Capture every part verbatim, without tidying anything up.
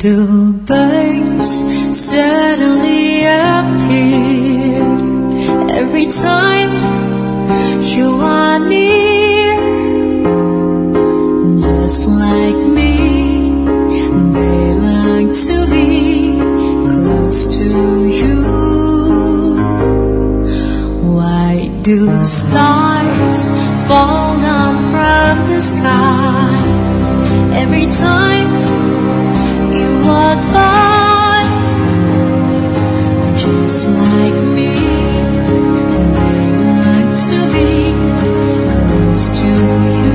do birds suddenly appear every time you are near? Just like me, they long to be close to you. Why do the stars fall down from the sky every time you walk by? Just like me, they long to be close to you.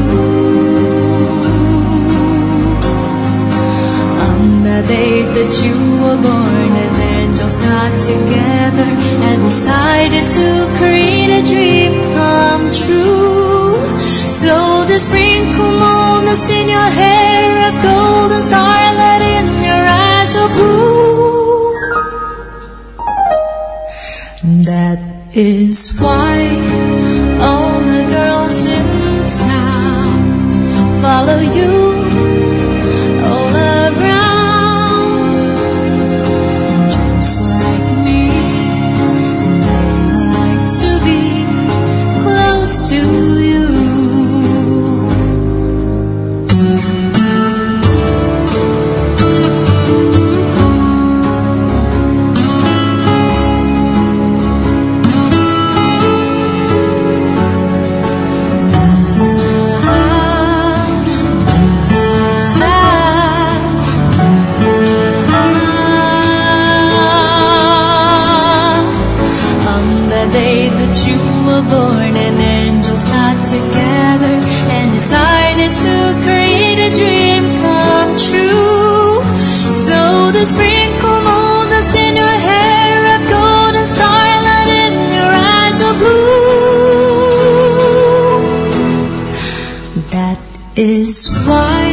On the day that you were born, and angels got together and decided to create a dream come true. So the sprinkle moon dust in your hair of golden starlight in your eyes of blue. That is why all the girls in town follow you all around. Just like me, they like to be close to you. You were born and angels got together and decided to create a dream come true. So the sprinkle moon dust in your hair of golden starlight in your eyes of blue. That is why